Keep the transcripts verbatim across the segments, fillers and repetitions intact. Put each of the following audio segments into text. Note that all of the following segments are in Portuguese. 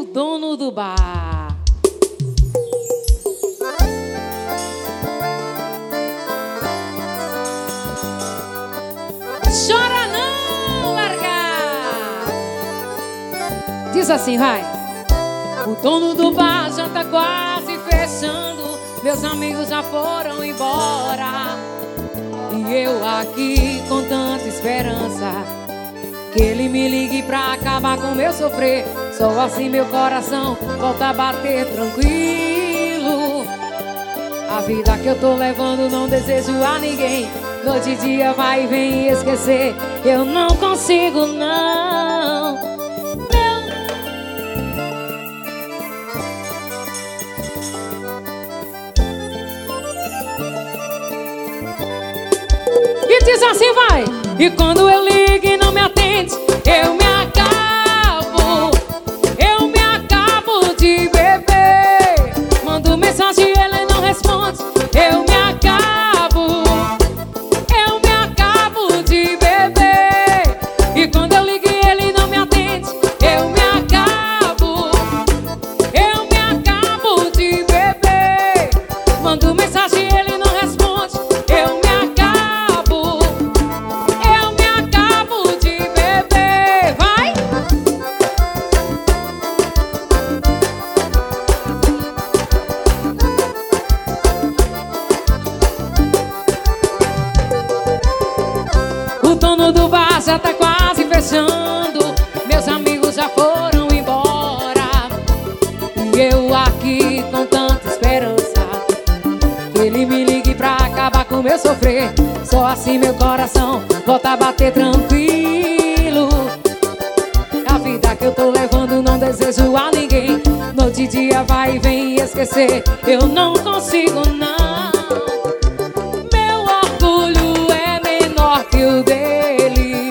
o dono do bar. Chora não, largar. Diz assim, vai. O dono do bar já tá quase fechando. Meus amigos já foram embora. E eu aqui com tanta esperança que ele me ligue pra acabar com meu sofrer. Só assim meu coração volta a bater tranquilo. A vida que eu tô levando não desejo a ninguém. Noite e dia vai e vem esquecer. Eu não consigo não, não. E diz assim, vai. E quando eu ligo e não me atende, eu me acabo. Eu me acabo de beber. Mando mensagem e ele não responde. Eu me acabo. Eu me acabo de beber. E quando eu ligo e ele não me atende, eu me acabo. Eu me acabo de beber. Mando mensagem e ele não responde. Eu me acabo. Eu me acabo de beber. Vai! O dono do bar já tá quase fechando. Meus amigos já foram embora. E eu aqui com tanta esperança que ele me ligue pra acabar com meu sofrer. Só assim meu coração volta a bater tranquilo. A vida que eu tô levando não desejo a ninguém. Noite e dia vai e vem esquecer. Eu não consigo não. Meu orgulho é menor que o dele.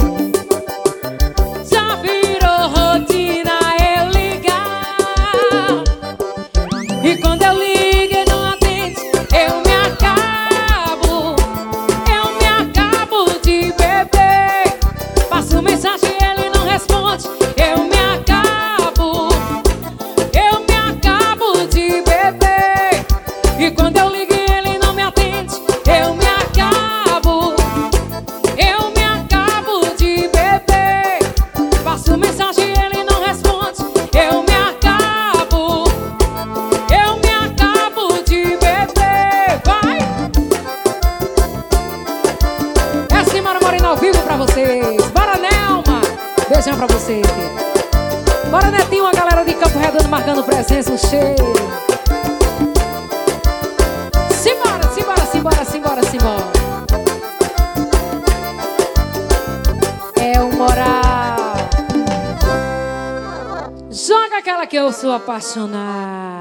Já virou rotina eu ligar. E quando eu ligo ele não atende, eu me acabo. Eu me acabo de beber. Passo mensagem e ele não responde. Eu me acabo. Eu me acabo de beber. E quando eu ligo e ele não me atende, eu me acabo. Eu me acabo de beber. Passo mensagem e ele não responde. Eu me acabo. Eu me acabo de beber. Vai! É assim, Mara Morena, ao vivo pra vocês. Bora, Nelma! Beijão pra você. Bora, Netinho, a galera de Campo Redondo marcando presença, um cheiro. Simbora, simbora, simbora, simbora, simbora. É o moral. Joga aquela que eu sou apaixonada.